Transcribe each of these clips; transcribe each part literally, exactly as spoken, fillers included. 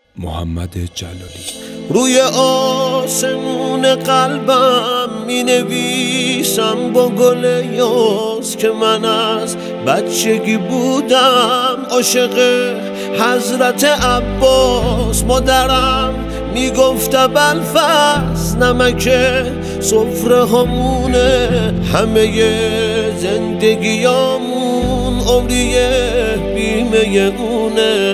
محمد جلالی. روی آسمون قلبم می نویسم با گل یاس که من از بچگی بودم عاشق حضرت عباس. مادرم می گفت ابوالفضل نمک سفره همونه، همه زندگیامون عمریه بیمه اونه.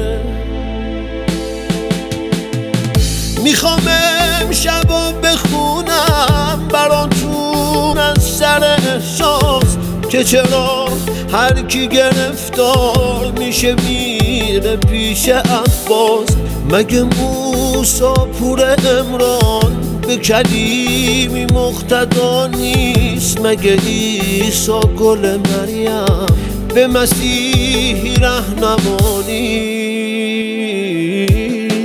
میخوام امشبا بخونم براتون از سر احساس که چرا هر کی گرفتار میشه میره پیش عباس. مگه موسی پور عمران به کلیمی مقتدا نیست؟ مگه عیسی گل مریم به مسیحی رهنما نیست؟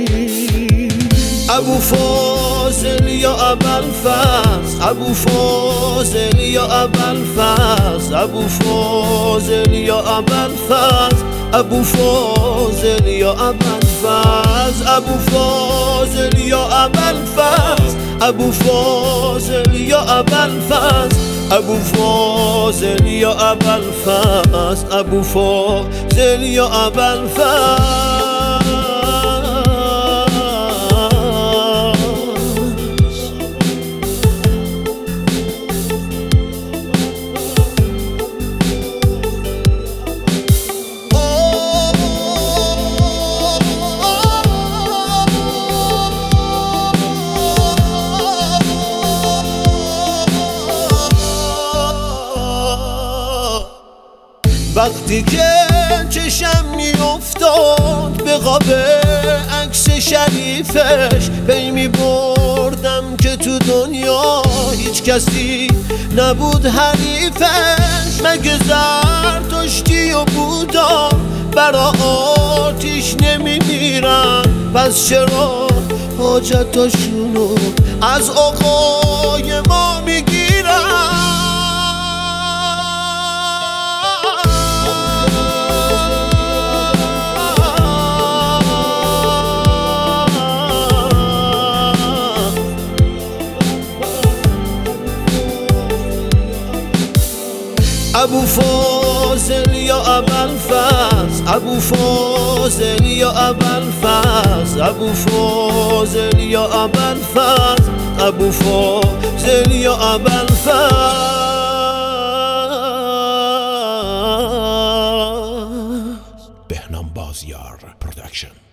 ابو فاضل یا ابوالفضل، ابو فاضل یا ابوالفضل، ابو فاضل یا ابوالفضل، ابو فاضل یا ابوالفضل، ابو فاضل یا ابوالفضل، ابو فاضل یا ابوالفضل، ابو فاضل یا ابوالفضل، ابو فاضل یا ابوالفضل. وقتی که چشم میافتاد به قاب عکس شریفش، پی می بردم که تو دنیا هیچ کسی نبود حریفش. مگه زرتشتی و بودا برا آتیش نمی میرن؟ پس چرا حاجتاشونو از آقای ما میگیرن؟ ابو فاضل یا ابوالفضل، ابو فاضل یا ابوالفضل، ابو فاضل یا ابوالفضل، ابو فاضل یا ابوالفضل. بهنام بازیار پروداکشن.